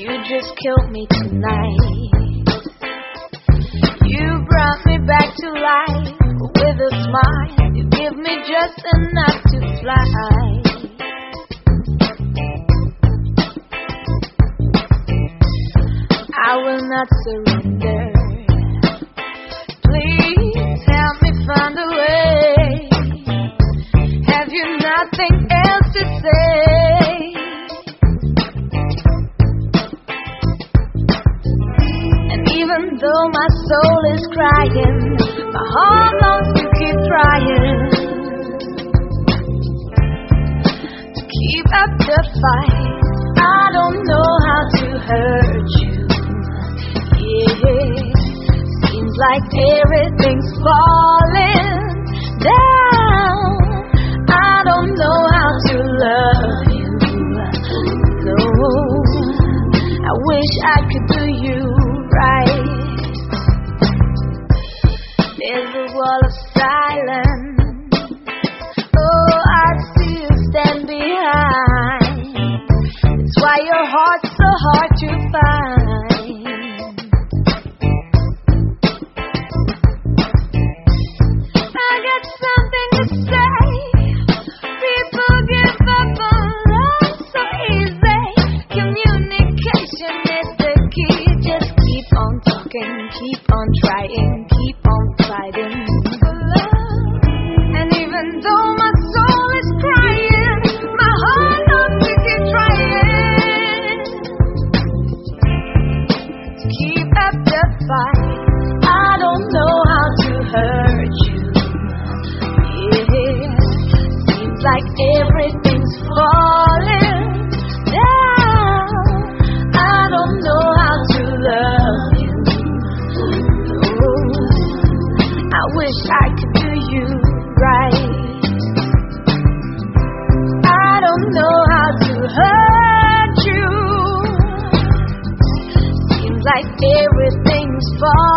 You just killed me tonight. You brought me back to life with a smile. You give me just enough to fly. I will not surrender. Please help me find a way. Have you nothing else to say? And even though my soul is crying, my heart longs to keep trying to keep up the fight. I don't know how to hurt you. Yeah, seems like everything's falling down. I don't know how to love you. No, I wish I could do you right. There's a wall of silence. Oh, I still stand behind. It's why your heart's so hard to find. Keep on trying, keep on fighting for love. And even though my soul is crying, my heart longs to keep trying to keep up the fight. I don't know how to hurt you. Yeah, seems like everything's falling down. I don't know how to love you. I wish I could do you right. I don't know how to hurt you. Seems like everything's falling.